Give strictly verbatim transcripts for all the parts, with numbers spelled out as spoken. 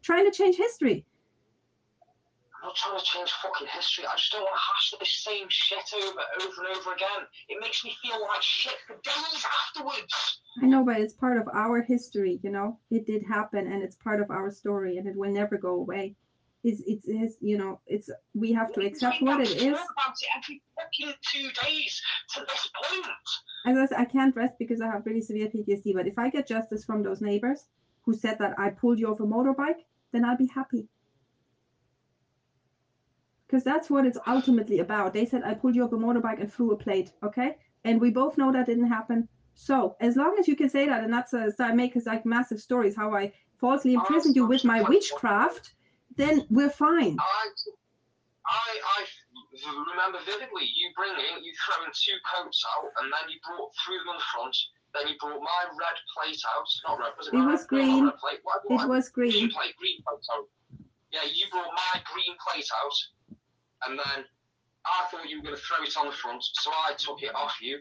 trying to change history. I'm not trying to change fucking history. I just don't want to hash the same shit over, over and over again. It makes me feel like shit for days afterwards. I know, but it's part of our history, you know. It did happen, and it's part of our story, and it will never go away. It's, it's, it's you know, it's we have to accept what it is. I talk about it every fucking two days to this point. As I said, I can't rest because I have really severe P T S D. But if I get justice from those neighbors who said that I pulled you off a motorbike, then I'll be happy. Because that's what it's ultimately about. They said I pulled you off a motorbike and threw a plate, okay? And we both know that didn't happen. So as long as you can say that and not uh, start making like massive stories how I falsely imprisoned you with my witchcraft, then we're fine. I, I, I remember vividly you bringing, you throwing two coats out, and then you brought three of them in the front. Then you brought my red plate out. Not red, was it? It my was red, green. Red plate? What, what, it was green. Green plate, green plate out. Yeah, you brought my green plate out, and then I thought you were going to throw it on the front, so I took it off you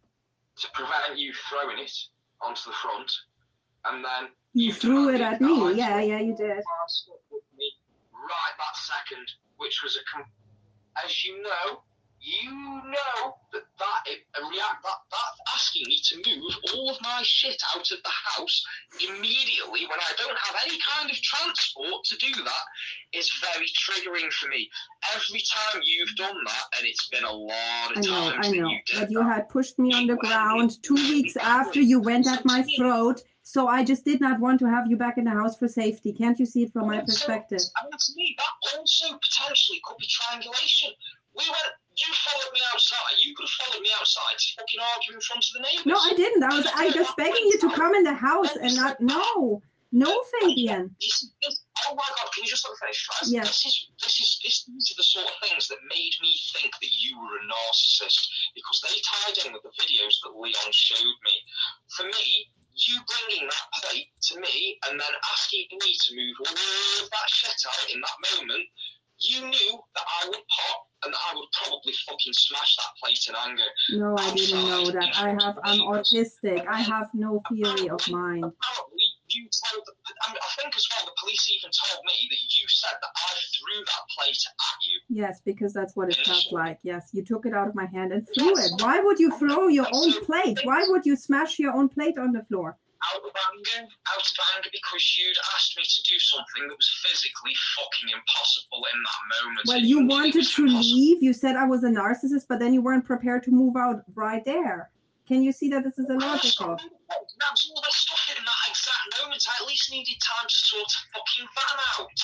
to prevent you throwing it onto the front, and then you, you threw it at me. Yeah, yeah, you did. Me right that second, which was a, as you know, you know that that a react that that asking me to move all of my shit out of the house immediately when I don't have any kind of transport to do that is very triggering for me. Every time you've done that, and it's been a lot of I know, times I know, that you did but you that, had pushed me on the ground two weeks after you went at my throat, so I just did not want to have you back in the house for safety. Can't you see it from my perspective? I mean, to me, that also potentially could be triangulation. We went, you followed me outside. You could have followed me outside to fucking argue in front of the neighbours. No, I didn't. I was I just begging you to come in the house and not. No, no, Fabian. This, this, oh my God! Can you just let me finish? Yeah. This is this is this, these are the sort of things that made me think that you were a narcissist because they tied in with the videos that Leon showed me. For me, you bringing that plate to me and then asking me to move all of that shit out in that moment. You knew that I would pop and that I would probably fucking smash that plate in anger. No, I didn't know that. I have, I'm autistic. I have no theory of mind. Apparently, you told, the, I, mean, I think as well, the police even told me that you said that I threw that plate at you. Yes, because that's what it felt like. Yes, you took it out of my hand and threw it. Why would you throw your own plate? Why would you smash your own plate on the floor? Out of anger, out of anger because you'd asked me to do something that was physically fucking impossible in that moment. Well, you wanted to leave. You said I was a narcissist, but then you weren't prepared to move out right there. Can you see that this is illogical? That was all that stuff in that exact moment. I at least needed time to sort a fucking van out.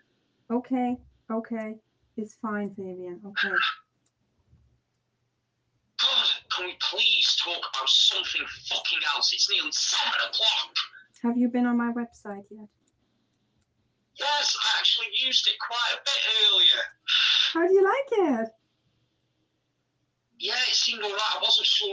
Okay, okay. It's fine, Fabian. Okay. God, can we please talk about something fucking else? It's nearly seven o'clock. Have you been on my website yet? Yes, I actually used it quite a bit earlier. How do you like it? Yeah, it seemed alright. I wasn't sure